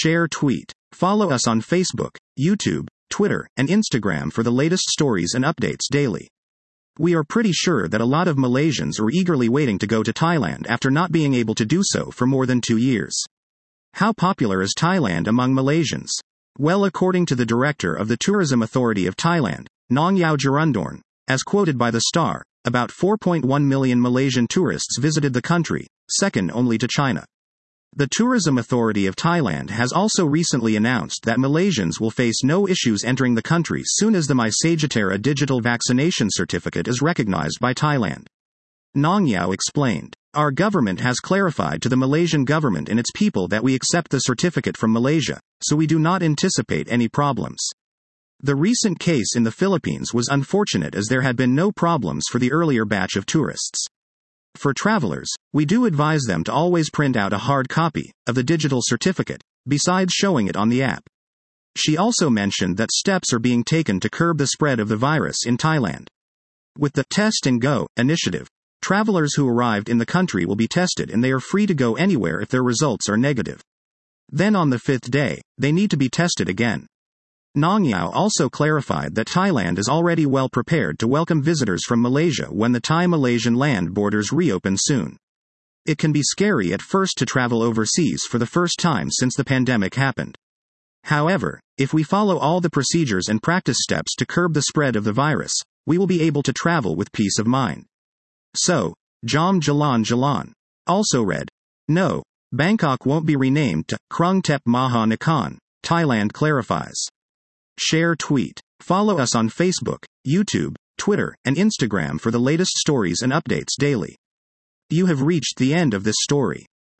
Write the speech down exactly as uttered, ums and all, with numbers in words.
Share tweet. Follow us on Facebook, YouTube, Twitter, and Instagram for the latest stories and updates daily. We are pretty sure that a lot of Malaysians are eagerly waiting to go to Thailand after not being able to do so for more than two years. How popular is Thailand among Malaysians? Well, according to the director of the Tourism Authority of Thailand, Nong Yao Gerundorn, as quoted by The Star, about four point one million Malaysian tourists visited the country, second only to China. The Tourism Authority of Thailand has also recently announced that Malaysians will face no issues entering the country soon as the MySagittera digital vaccination certificate is recognized by Thailand. Nong Yao explained, "Our government has clarified to the Malaysian government and its people that we accept the certificate from Malaysia, so we do not anticipate any problems." The recent case in the Philippines was unfortunate as there had been no problems for the earlier batch of tourists. For travelers, we do advise them to always print out a hard copy of the digital certificate, besides showing it on the app. She also mentioned that steps are being taken to curb the spread of the virus in Thailand. With the Test and Go initiative, travelers who arrived in the country will be tested and they are free to go anywhere if their results are negative. Then on the fifth day, they need to be tested again. Nong Yao also clarified that Thailand is already well prepared to welcome visitors from Malaysia when the Thai-Malaysian land borders reopen soon. It can be scary at first to travel overseas for the first time since the pandemic happened. However, if we follow all the procedures and practice steps to curb the spread of the virus, we will be able to travel with peace of mind. So, Jom Jalan Jalan also read, "No, Bangkok won't be renamed to Krung Thep Maha Nakhon," Thailand clarifies. Share tweet. Follow us on Facebook, YouTube, Twitter, and Instagram for the latest stories and updates daily. You have reached the end of this story.